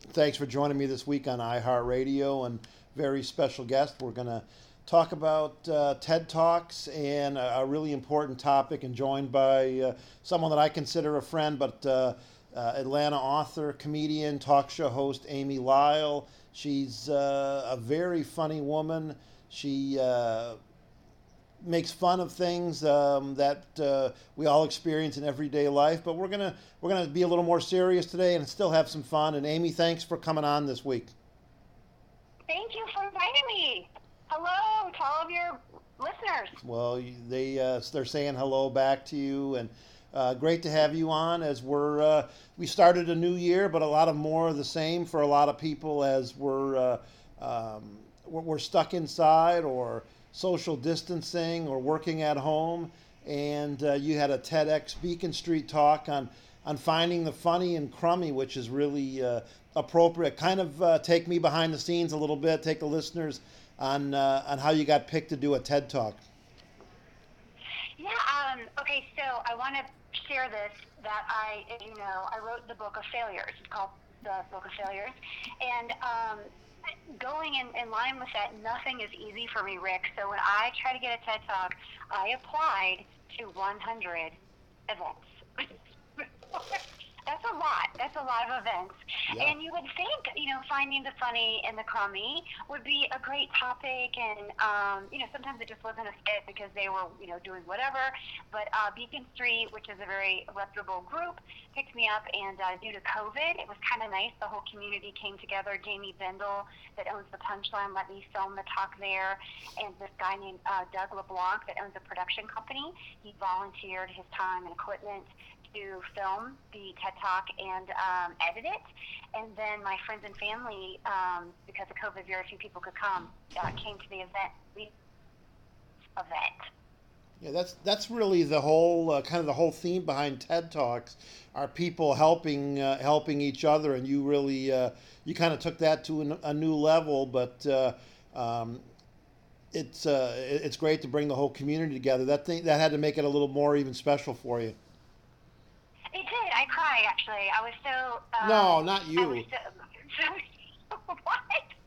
Thanks for joining me this week on iHeartRadio and very special guest. We're going to talk about TED Talks and a really important topic, and joined by someone that I consider a friend, but Atlanta author, comedian, talk show host Amy Lyle. She's a very funny woman. She makes fun of things that we all experience in everyday life. But we're gonna be a little more serious today and still have some fun. And Amy, thanks for coming on this week. Thank you for inviting me. Hello to all of your listeners. Well, they're saying hello back to you, and great to have you on. As we started a new year, but a lot of more of the same for a lot of people as we're stuck inside or social distancing or working at home. And you had a TEDx Beacon Street talk on finding the funny and crummy, which is really appropriate. Kind of take me behind the scenes a little bit, take the listeners on how you got picked to do a TED talk. Yeah. Okay. So I want to share this that I wrote the Book of Failures. It's called the Book of Failures, and going in line with that, nothing is easy for me, Rick. So when I try to get a TED talk, I applied to 100 events. That's a lot. That's a lot of events. Yeah. And you would think, finding the funny and the crummy would be a great topic. And, sometimes it just wasn't a fit because they were, doing whatever. But Beacon Street, which is a very reputable group, picked me up. And due to COVID, it was kind of nice. The whole community came together. Jamie Bendel, that owns the Punchline, let me film the talk there. And this guy named Doug LeBlanc, that owns a production company, he volunteered his time and equipment to film the TED Talk and edit it. And then my friends and family, because of COVID, very few people could come, came to the event. Yeah, that's really the whole kind of the whole theme behind TED Talks are people helping each other, and you really you kind of took that to a new level. But it's great to bring the whole community together. That had to make it a little more even special for you. It did. I cried, actually. I was so. No, not I was you. what?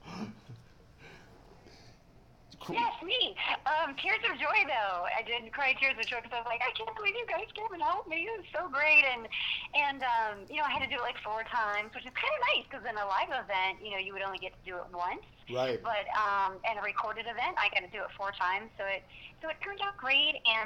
Yes, me. Tears of joy, though. I did cry tears of joy because I was like, I can't believe you guys came and helped me. It was so great. And I had to do it like 4 times, which is kind of nice because in a live event, you would only get to do it once. Right. But in a recorded event, I got to do it 4 times. So it turned out great. And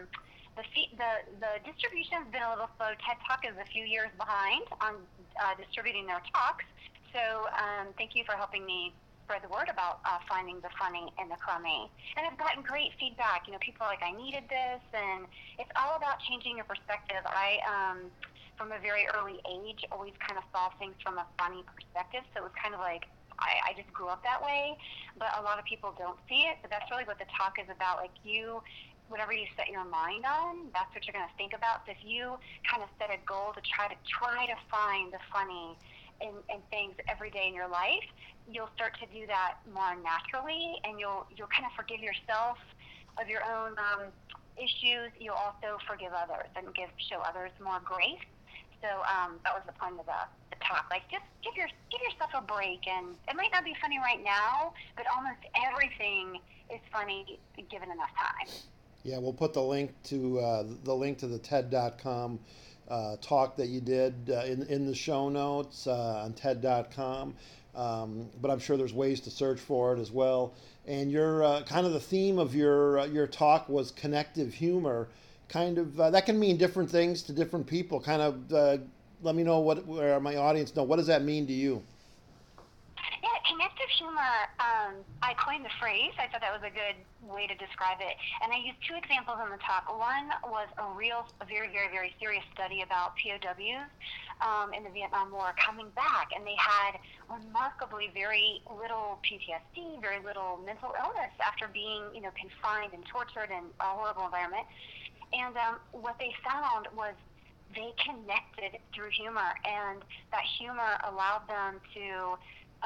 the distribution's been a little slow. TED Talk is a few years behind on distributing their talks. So thank you for helping me spread the word about finding the funny and the crummy. And I've gotten great feedback. People are like, I needed this, and it's all about changing your perspective. I, from a very early age, always kind of saw things from a funny perspective. So it was kind of like I just grew up that way. But a lot of people don't see it. But that's really what the talk is about. Like whatever you set your mind on, that's what you're going to think about. So if you kind of set a goal to try to find the funny in things every day in your life, you'll start to do that more naturally, and you'll kind of forgive yourself of your own issues. You'll also forgive others and show others more grace. So that was the point of the talk. Like, just give yourself a break, and it might not be funny right now, but almost everything is funny given enough time. Yeah, we'll put the link to the TED.com talk that you did in the show notes on TED.com. But I'm sure there's ways to search for it as well. And your kind of the theme of your talk was connective humor. Kind of that can mean different things to different people. Kind of let me know where my audience know, what does that mean to you? Yeah, connective humor, I coined the phrase. I thought that was a good way to describe it. And I used 2 examples in the talk. One was a very, very, very serious study about POWs in the Vietnam War coming back. And they had remarkably very little PTSD, very little mental illness after being, confined and tortured in a horrible environment. And what they found was they connected through humor, and that humor allowed them to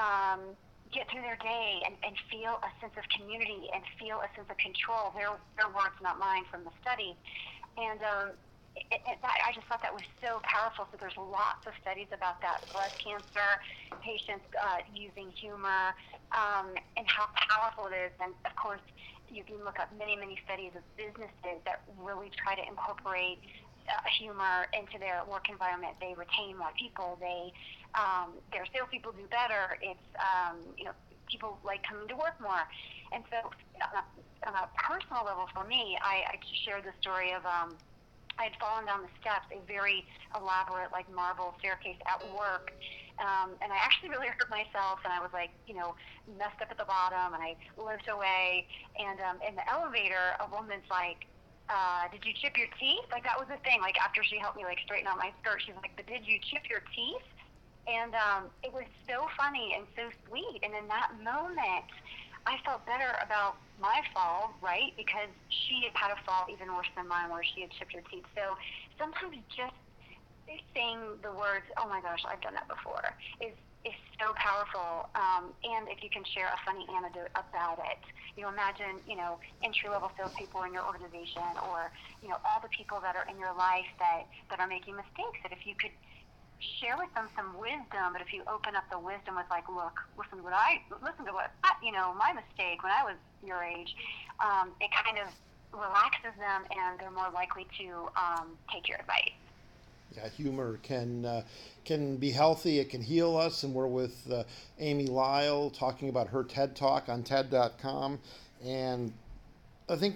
get through their day and feel a sense of community and feel a sense of control. Their words, not mine, from the study. And I just thought that was so powerful. So there's lots of studies about that. Breast cancer patients using humor, and how powerful it is. And of course, you can look up many, many studies of businesses that really try to incorporate humor into their work environment. They retain more people. Their salespeople do better. It's people like coming to work more. And so, on a personal level, for me, I shared the story of. I had fallen down the steps, a very elaborate, like marble staircase at work, and I actually really hurt myself. And I was like, messed up at the bottom, and I limped away. And in the elevator, a woman's like, "Did you chip your teeth?" Like that was the thing. Like after she helped me like straighten out my skirt, she's like, "But did you chip your teeth?" And it was so funny and so sweet. And in that moment, I felt better about my fall, right? Because she had had a fall even worse than mine, where she had chipped her teeth. So sometimes just saying the words, "Oh my gosh, I've done that before," is so powerful. And if you can share a funny anecdote about it, imagine entry level salespeople in your organization, or all the people that are in your life that are making mistakes. That if you could share with them some wisdom, but if you open up the wisdom with like, "Look, listen to what my mistake when I was your age," it kind of relaxes them, and they're more likely to take your advice. Yeah, humor can be healthy. It can heal us, and we're with Amy Lyle talking about her TED Talk on TED.com. And I think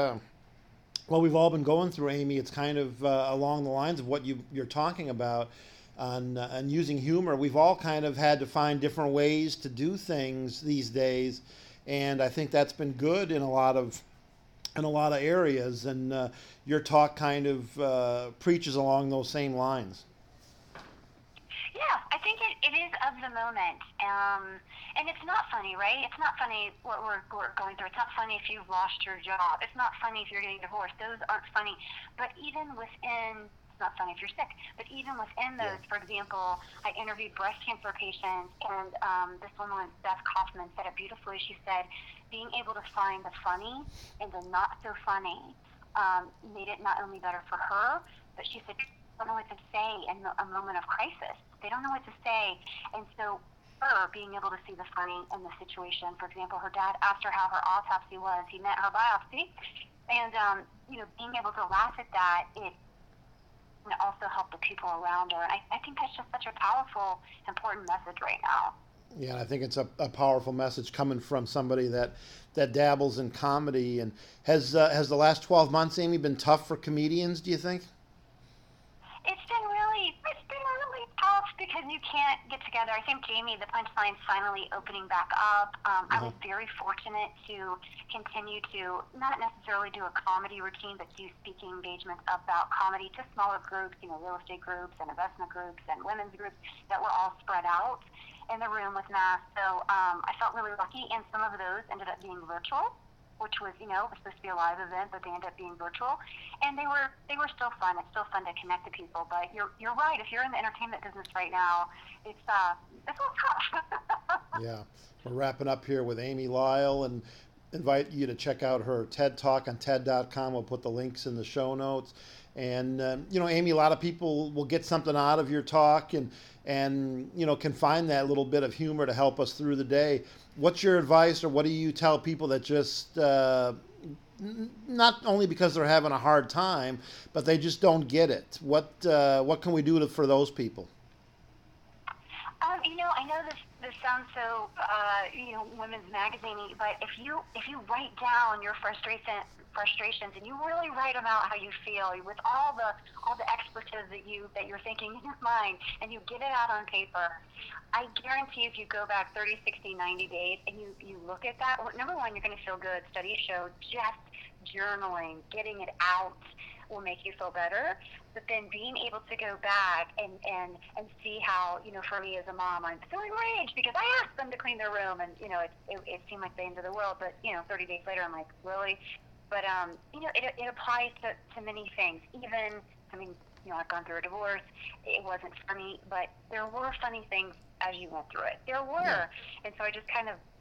what we've all been going through, Amy, it's kind of along the lines of what you're talking about on using humor. We've all kind of had to find different ways to do things these days, and I think that's been good in a lot of areas. And your talk kind of preaches along those same lines. Yeah, I think it is of the moment. And it's not funny, right? It's not funny what we're going through. It's not funny if you've lost your job. It's not funny if you're getting divorced. Those aren't funny. But even within, it's not funny if you're sick, but even within Yeah. those, for example, I interviewed breast cancer patients, and this woman, Beth Kaufman, said it beautifully. She said, being able to find the funny and the not so funny made it not only better for her, but she said, don't know what to say in a moment of crisis. They don't know what to say. And so her being able to see the funny in the situation, for example, her dad asked her how her autopsy was. He met her biopsy. And, being able to laugh at that, it also helped the people around her. And I think that's just such a powerful, important message right now. Yeah, and I think it's a powerful message coming from somebody that dabbles in comedy. And has the last 12 months, Amy, been tough for comedians, do you think? It's been really tough because you can't get together. I think Jamie, the punchline's finally opening back up. I Uh-huh. was very fortunate to continue to not necessarily do a comedy routine, but do speaking engagements about comedy to smaller groups, real estate groups and investment groups and women's groups that were all spread out in the room with masks. So I felt really lucky, and some of those ended up being virtual, which was, was supposed to be a live event, but they ended up being virtual, and they were still fun. It's still fun to connect to people. But you're right. If you're in the entertainment business right now, it's a little tough. Yeah, we're wrapping up here with Amy Lyle, and invite you to check out her TED Talk on TED.com. We'll put the links in the show notes. And Amy, a lot of people will get something out of your talk, and can find that little bit of humor to help us through the day. What's your advice, or what do you tell people that just not only because they're having a hard time, but they just don't get it? What can we do for those people? I know this sounds so women's magazine, but if you write down your frustrations, and you really write them out how you feel with all the expletives that you're thinking in your mind, and you get it out on paper, I guarantee if you go back 30, 60, 90 days and you look at that, well, number one, you're going to feel good. Studies show just journaling, getting it out, will make you feel better. But then being able to go back and see how, for me as a mom, I'm feeling rage because I asked them to clean their room, and, it seemed like the end of the world. But, 30 days later, I'm like, really? But, it applies to many things. Even, I've gone through a divorce. It wasn't funny, but there were funny things as you went through it. There Yeah. were. And so I just kind of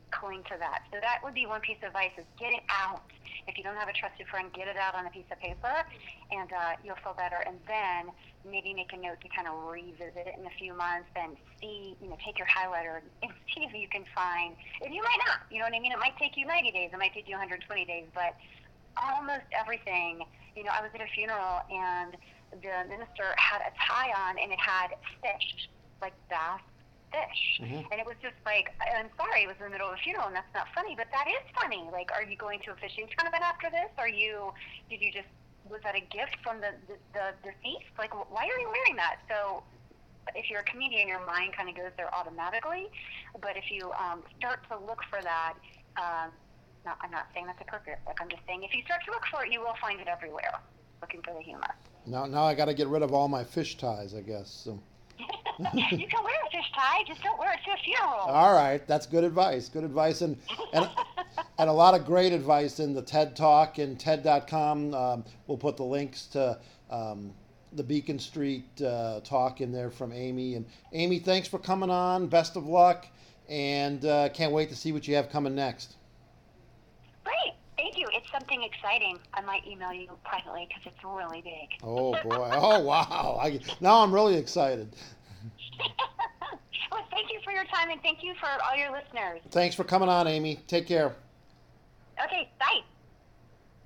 cling to that. So that would be one piece of advice: is get it out. If you don't have a trusted friend, get it out on a piece of paper, and you'll feel better. And then maybe make a note to kind of revisit it in a few months and see, take your highlighter and see if you can find. And you might not, you know what I mean? It might take you 90 days, it might take you 120 days, but almost everything. I was at a funeral and the minister had a tie on and it had fish, like bass fish. Mm-hmm. And it was just like, I'm sorry, it was in the middle of a funeral and that's not funny, but that is funny. Like, are you going to a fishing tournament after this? Was that a gift from the deceased? Like, why are you wearing that? So if you're a comedian, your mind kind of goes there automatically. But if you start to look for that, I'm not saying that's appropriate. Like, I'm just saying if you start to look for it, you will find it everywhere, looking for the humor. Now I got to get rid of all my fish ties, I guess. So. You can wear a fish tie, just don't wear it to a funeral. All right, that's good advice. Good advice, and a lot of great advice in the TED Talk and TED.com. We'll put the links to the Beacon Street talk in there from Amy. And Amy, thanks for coming on. Best of luck, and can't wait to see what you have coming next. Great. Thank you. It's something exciting. I might email you privately because it's really big. Oh, boy. Oh, wow. Now I'm really excited. Well, thank you for your time, and thank you for all your listeners. Thanks for coming on, Amy. Take care. Okay.